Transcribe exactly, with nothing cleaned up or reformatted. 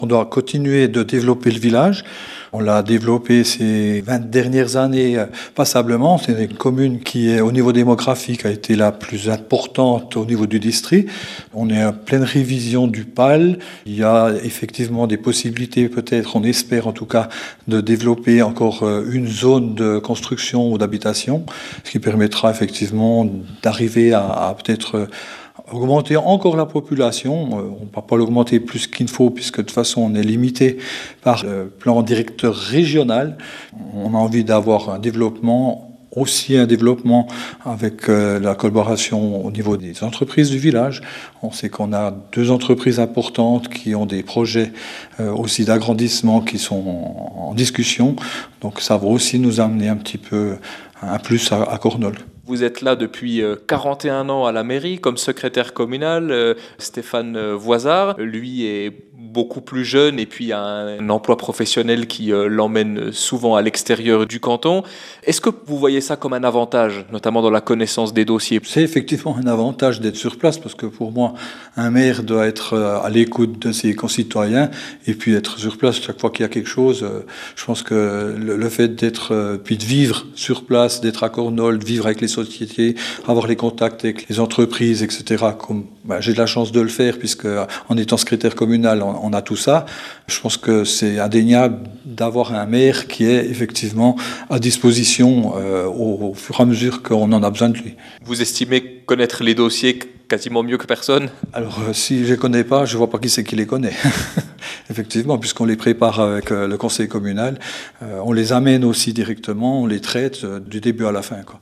On doit continuer de développer le village. On l'a développé ces vingt dernières années euh, passablement. C'est une commune qui, est, au niveau démographique, a été la plus importante au niveau du district. On est en pleine révision du P A L. Il y a effectivement des possibilités, peut-être, on espère en tout cas, de développer encore euh, une zone de construction ou d'habitation, ce qui permettra effectivement d'arriver à, à peut-être euh, augmenter encore la population. On ne va pas l'augmenter plus qu'il ne faut, puisque de toute façon, on est limité par le plan directeur régional. On a envie d'avoir un développement, aussi un développement avec la collaboration au niveau des entreprises du village. On sait qu'on a deux entreprises importantes qui ont des projets aussi d'agrandissement qui sont en discussion. Donc ça va aussi nous amener un petit peu un plus à Cornol. Vous êtes là depuis quarante et un ans à la mairie comme secrétaire communal. Stéphane Voisard, lui, est beaucoup plus jeune et puis a un emploi professionnel qui l'emmène souvent à l'extérieur du canton. Est-ce que vous voyez ça comme un avantage, notamment dans la connaissance des dossiers ? C'est effectivement un avantage d'être sur place parce que pour moi, un maire doit être à l'écoute de ses concitoyens et puis être sur place chaque fois qu'il y a quelque chose. Je pense que le fait d'être, puis de vivre sur place, d'être à Cornol, de vivre avec les sociétés, avoir les contacts avec les entreprises, et cetera. Comme ben, j'ai de la chance de le faire puisque en étant secrétaire communal, on, on a tout ça. Je pense que c'est indéniable d'avoir un maire qui est effectivement à disposition euh, au, au fur et à mesure qu'on en a besoin de lui. Vous estimez connaître les dossiers quasiment mieux que personne ? Alors, euh, si je ne les connais pas, je ne vois pas qui c'est qui les connaît. Effectivement, puisqu'on les prépare avec euh, le conseil communal, euh, on les amène aussi directement, on les traite euh, du début à la fin, quoi.